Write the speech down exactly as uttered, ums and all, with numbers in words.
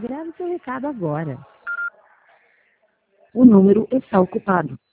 Grave seu recado agora. O número está ocupado.